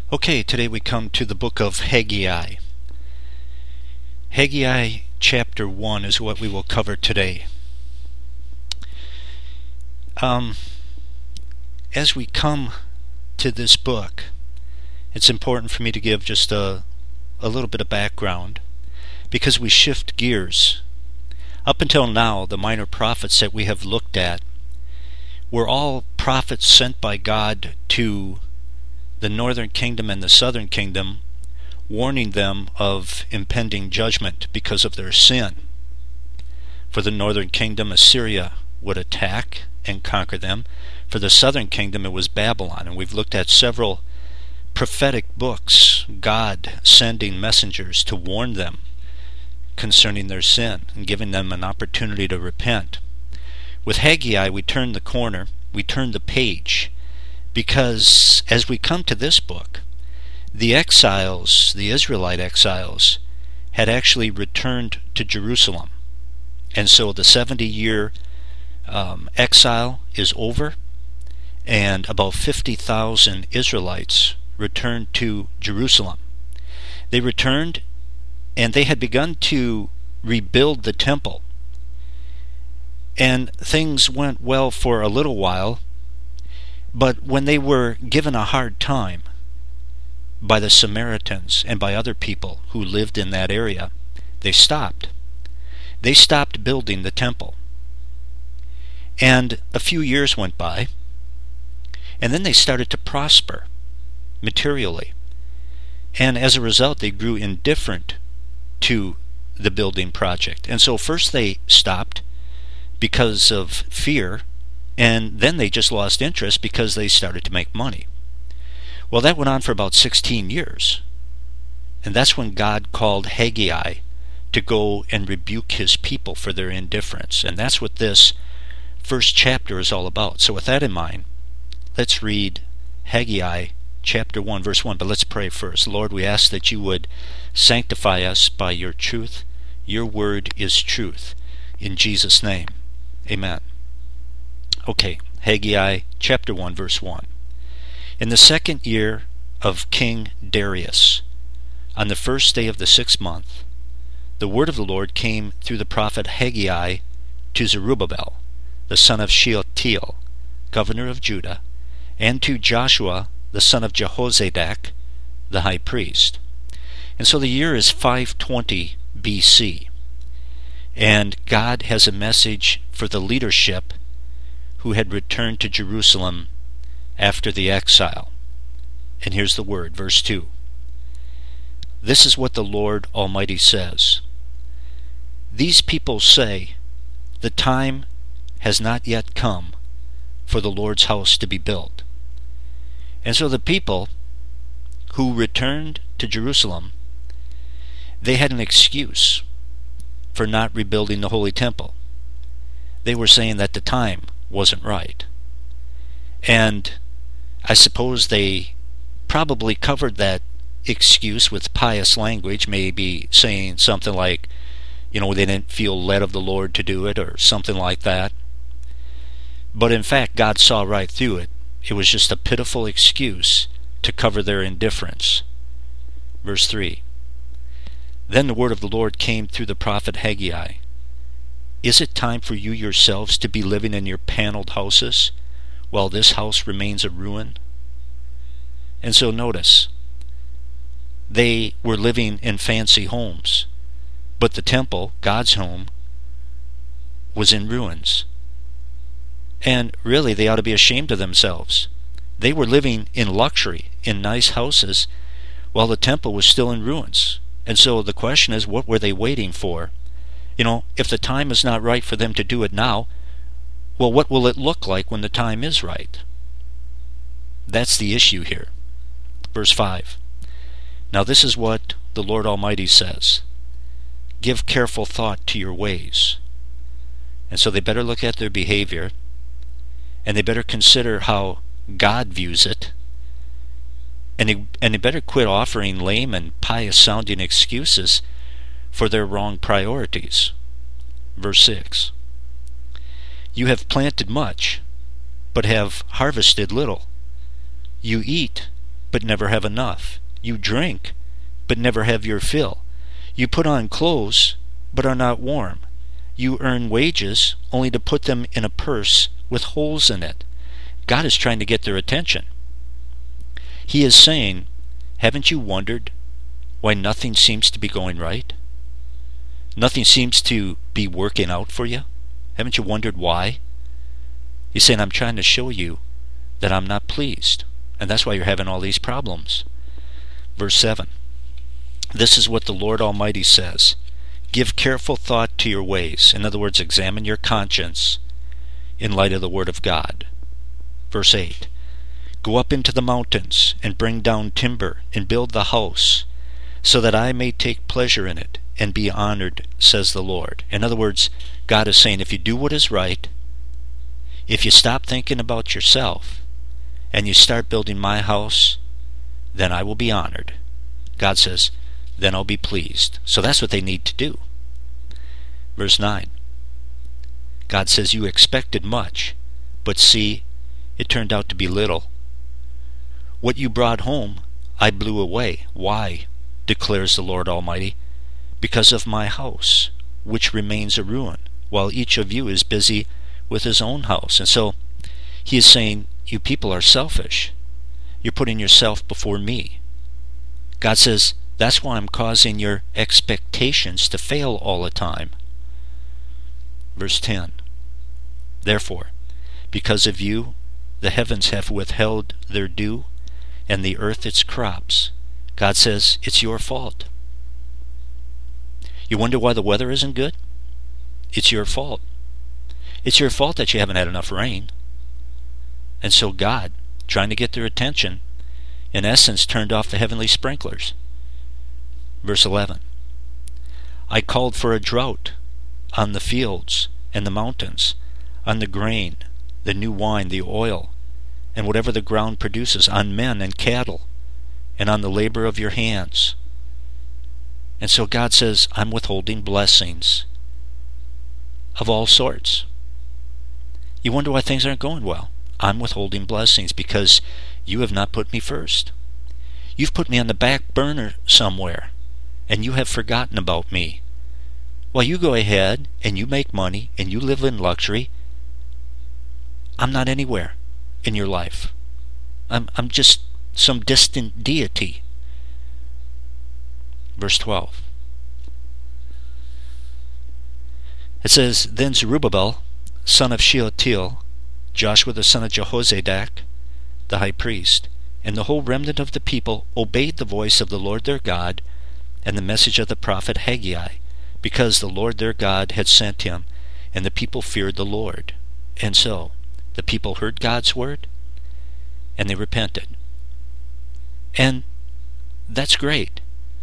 Okay, today we come to the book of Haggai. Haggai chapter 1 is what we will cover today. As we come to this book, it's important for me to give just a little bit of background, because we shift gears. Up until now, the minor prophets that we have looked at were all prophets sent by God to the northern kingdom and the southern kingdom, warning them of impending judgment because of their sin. For the northern kingdom, Assyria would attack and conquer them. For the southern kingdom, it was Babylon. And we've looked at several prophetic books, God sending messengers to warn them concerning their sin and giving them an opportunity to repent. With Haggai, we turn the corner, we turn the page, because as we come to this book, the exiles, the Israelite exiles, had actually returned to Jerusalem. And so the 70-year exile is over, and about 50,000 Israelites returned to Jerusalem. They returned, and they had begun to rebuild the temple. And things went well for a little while, but when they were given a hard time by the Samaritans and by other people who lived in that area, they stopped. They stopped building the temple. And a few years went by, and then they started to prosper materially. And as a result, they grew indifferent to the building project. And so first they stopped because of fear, and then they just lost interest because they started to make money. Well, that went on for about 16 years. And that's when God called Haggai to go and rebuke his people for their indifference. And that's what this first chapter is all about. So with that in mind, let's read Haggai chapter 1, verse 1. But let's pray first. Lord, we ask that you would sanctify us by your truth. Your word is truth. In Jesus' name, amen. Okay, Haggai chapter 1, verse 1. In the 2nd year of King Darius, on the 1st day of the 6th month, the word of the Lord came through the prophet Haggai to Zerubbabel, the son of Shealtiel, governor of Judah, and to Joshua, the son of Jehozadak, the high priest. And so the year is 520 BC. And God has a message for the leadership who had returned to Jerusalem after the exile. And here's the word, verse 2. This is what the Lord Almighty says. These people say, the time has not yet come for the Lord's house to be built. And so the people who returned to Jerusalem, they had an excuse for not rebuilding the Holy Temple. They were saying that the time wasn't right. And I suppose they probably covered that excuse with pious language, maybe saying something like, they didn't feel led of the Lord to do it, or something like that. But in fact, God saw right through it. It was just a pitiful excuse to cover their indifference. Verse 3. Then the word of the Lord came through the prophet Haggai. Is it time for you yourselves to be living in your paneled houses, while this house remains a ruin? And so notice, they were living in fancy homes, but the temple, God's home, was in ruins. And really, they ought to be ashamed of themselves. They were living in luxury, in nice houses, while the temple was still in ruins. And so the question is, what were they waiting for? If the time is not right for them to do it now, well, what will it look like when the time is right? That's the issue here. Verse 5. Now this is what the Lord Almighty says. Give careful thought to your ways. And so they better look at their behavior, and they better consider how God views it, and they better quit offering lame and pious-sounding excuses for their wrong priorities. Verse 6. You have planted much, but have harvested little. You eat, but never have enough. You drink, but never have your fill. You put on clothes, but are not warm. You earn wages, only to put them in a purse with holes in it. God is trying to get their attention. He is saying, haven't you wondered why nothing seems to be going right? Nothing seems to be working out for you? Haven't you wondered why? He's saying, I'm trying to show you that I'm not pleased. And that's why you're having all these problems. Verse 7. This is what the Lord Almighty says. Give careful thought to your ways. In other words, examine your conscience in light of the Word of God. Verse 8. Go up into the mountains and bring down timber and build the house, so that I may take pleasure in it and be honored, says the Lord. In other words, God is saying, if you do what is right, if you stop thinking about yourself, and you start building my house, then I will be honored. God says, then I'll be pleased. So that's what they need to do. Verse 9. God says, you expected much, but see, it turned out to be little. What you brought home, I blew away. Why? Declares the Lord Almighty. Because of my house, which remains a ruin, while each of you is busy with his own house. And so he is saying, you people are selfish. You're putting yourself before me. God says, that's why I'm causing your expectations to fail all the time. Verse 10. Therefore, because of you, the heavens have withheld their dew, and the earth its crops. God says, it's your fault. You wonder why the weather isn't good? It's your fault. It's your fault that you haven't had enough rain. And so God, trying to get their attention, in essence turned off the heavenly sprinklers. Verse 11. I called for a drought on the fields and the mountains, on the grain, the new wine, the oil, and whatever the ground produces, on men and cattle, and on the labor of your hands. And so God says, I'm withholding blessings of all sorts. You wonder why things aren't going well. I'm withholding blessings because you have not put me first. You've put me on the back burner somewhere, and you have forgotten about me. While you go ahead and you make money and you live in luxury, I'm not anywhere in your life. I'm just some distant deity. Verse 12. It says, Then Zerubbabel, son of Shealtiel, Joshua the son of Jehozadak, the high priest, and the whole remnant of the people obeyed the voice of the Lord their God and the message of the prophet Haggai, because the Lord their God had sent him, and the people feared the Lord. And so the people heard God's word, and they repented. And that's great.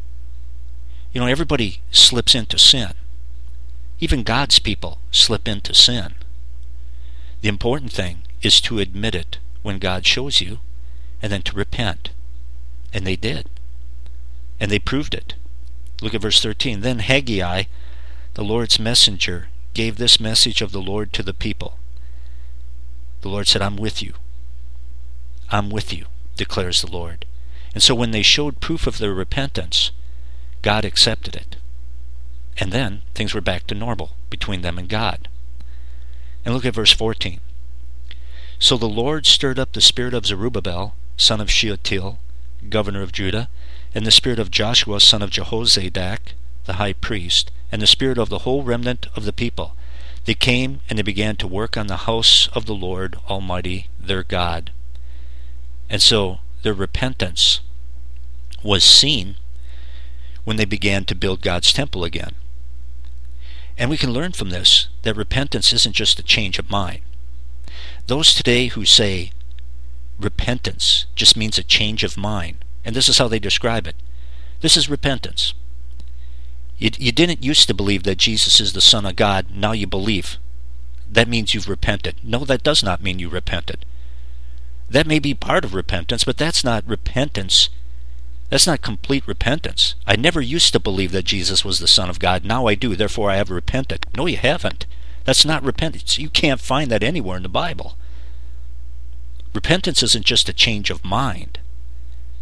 You know, everybody slips into sin. Even God's people slip into sin. The important thing is to admit it when God shows you, and then to repent. And they did. And they proved it. Look at verse 13. Then Haggai, the Lord's messenger, gave this message of the Lord to the people. The Lord said, I'm with you. I'm with you, declares the Lord. And so when they showed proof of their repentance, God accepted it. And then things were back to normal between them and God. And look at verse 14. So the Lord stirred up the spirit of Zerubbabel, son of Shealtiel, governor of Judah, and the spirit of Joshua, son of Jehozadak, the high priest, and the spirit of the whole remnant of the people. They came and they began to work on the house of the Lord Almighty, their God. And so their repentance was seen when they began to build God's temple again. And we can learn from this that repentance isn't just a change of mind. Those today who say repentance just means a change of mind, and this is how they describe it. This is repentance. You didn't used to believe that Jesus is the Son of God, now you believe. That means you've repented. No, that does not mean you repented. That may be part of repentance, but that's not repentance. That's not complete repentance. I never used to believe that Jesus was the Son of God. Now I do, therefore I have repented. No, you haven't. That's not repentance. You can't find that anywhere in the Bible. Repentance isn't just a change of mind.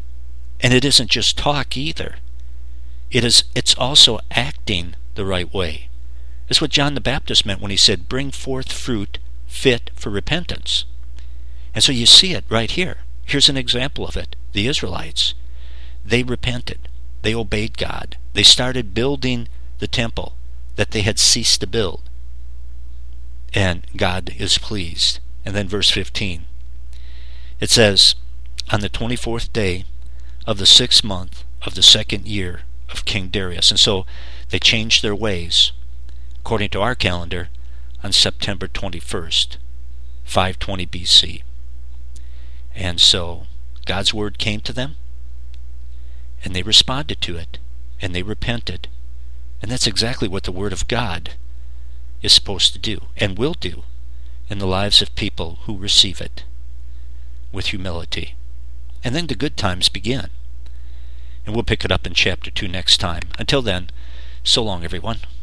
And it isn't just talk either. It's also acting the right way. That's what John the Baptist meant when he said, bring forth fruit fit for repentance. And so you see it right here. Here's an example of it. The Israelites, they repented. They obeyed God. They started building the temple that they had ceased to build. And God is pleased. And then verse 15. It says, on the 24th day of the 6th month of the 2nd year of King Darius. And so they changed their ways, according to our calendar, on September 21st, 520 BC. And so God's word came to them, and they responded to it, and they repented. And that's exactly what the word of God is supposed to do, and will do, in the lives of people who receive it with humility. And then the good times begin. And we'll pick it up in chapter 2 next time. Until then, so long, everyone.